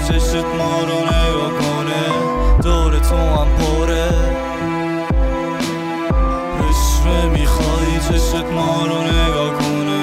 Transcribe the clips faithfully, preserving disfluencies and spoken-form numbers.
چشت ما رو نگاه کنه، دور تو هم پره رشوه میخوای چشت ما رو نگاه کنه.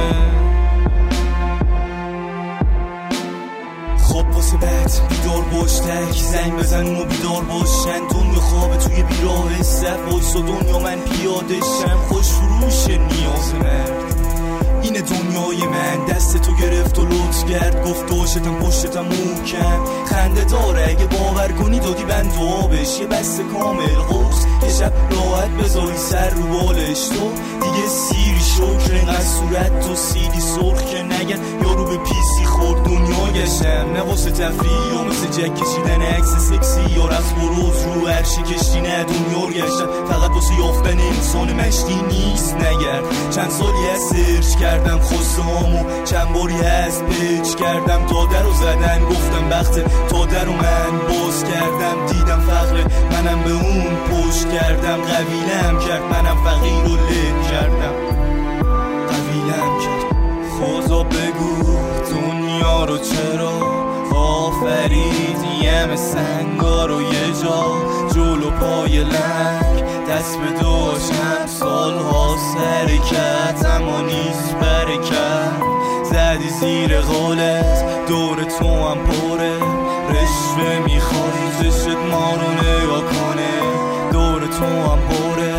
خب واسه بد بیدار باش، تک زنگ بزن اونو بیدار باشن. دنیا خوابه توی بیراه سر وایس و دنیا من پیاده شم. خوش فروش نیاز مرد اینه دنیای من، دست تو گرفت و لطف کرد، گفت داشتم پشتتم محکم. خنده داره اگه باور کنی دادی بند و آبش یه بسته کامل قرص، یه شب راحت بذاری سر رو بالش. تو دیگه سیری شکر اینقدر صورت تو سیری سرخ که نگن یارو به پیسی خورد دنیا گشتم. نه واسه تفریح یا مثل جک کشیدن عکس سکسی یا رقص بروز رو عرشی کشتی، نه دنیا رو گشتم فقط واسه یافتن انسان مشتی نیست. نگرد چند سالی از سرچ کردم خواسته هامو، چند باری از پیچ کردم داده رو زدن، گفتم بخت داده رو من باز کردم. دیدم فقر منم به اون پشت کردم، قبیلم کرد منم فقیر رو له کردم، قبیلم کرد. خدا بگو دنیا رو چرا آفرید یم سنگا رو یه جا جلو پای لنگ، دست به دوشم سال ها سرکت اما نیست برکت. زدی زیر قولت دور تو هم پره رشوه میخوای چشت ما رو نگاه کنه، دور تو هم پره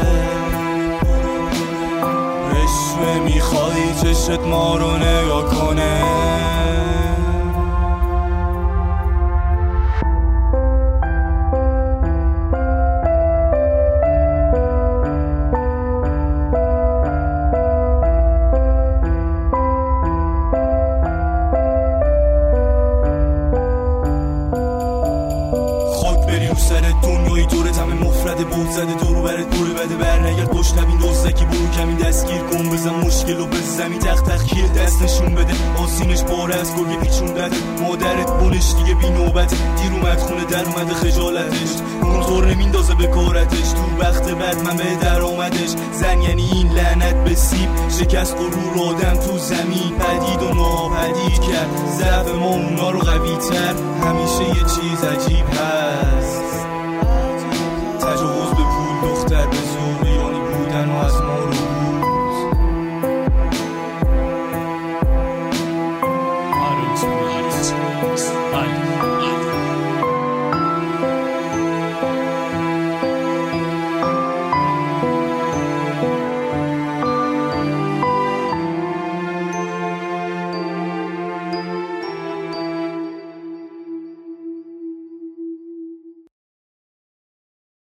رشوه میخوای چشت ما رو نگاه کنه. سر دنیای دورت همه مفرد بود زده دورو برت بوره بده برنگرد پشت نبین دوستکی برو کمی دستگیر کن بزن مشکل و به زمین تخت تخیه دست نشون بده آسینش پاره از گرگه پیچون دده مادرت بونش دیگه بی نوبت دیر اومد خونه در اومده خجالتش اونطور نمیندازه به کارتش تو وقت بعد من به در آمدش زن یعنی این لعنت به سیب شکست غرور آدم تو زمین پدید و ناپدید کرد ضعف ما اونا رو قوی تر همیشه یه چیز عجیب هست